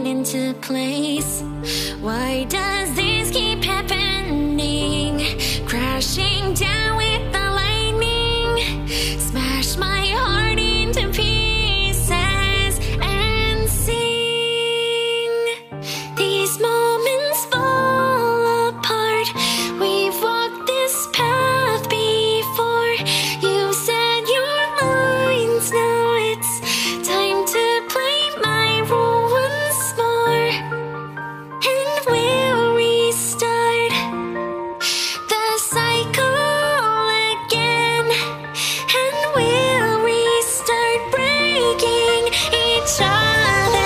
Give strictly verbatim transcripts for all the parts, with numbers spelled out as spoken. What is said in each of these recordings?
into place. Why does this keep happening? Crashing down with the lightning, smash my heart into pieces and sing. These moments fall apart. We've walked this path before. You said your lines, now it's time to play my role once more. And we'll restart the cycle again. And we'll restart breaking each other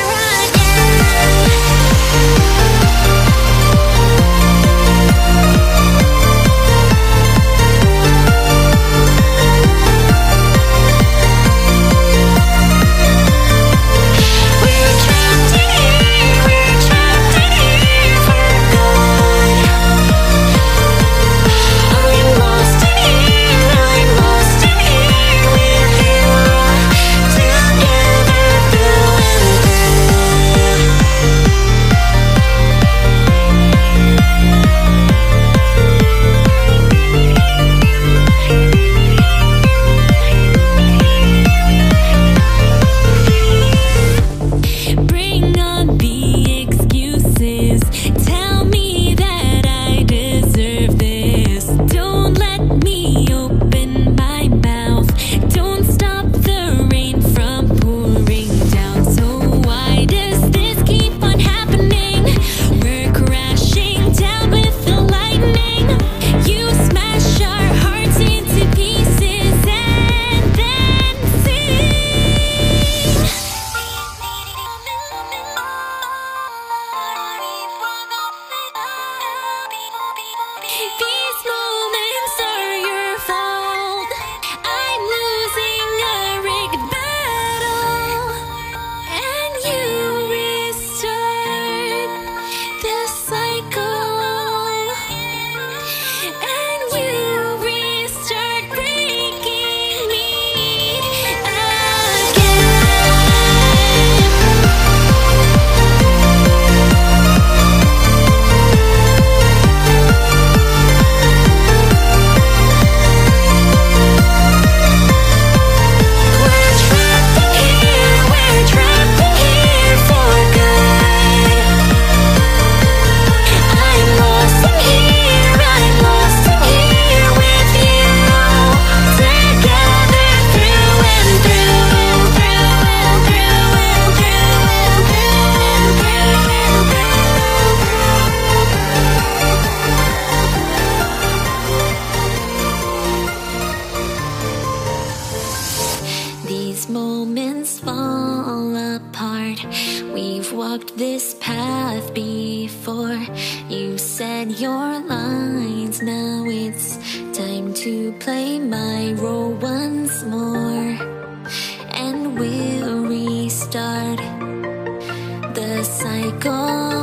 moments fall apart. We've walked this path before. You said your lines, now it's time to play my role once more. And we'll restart the cycle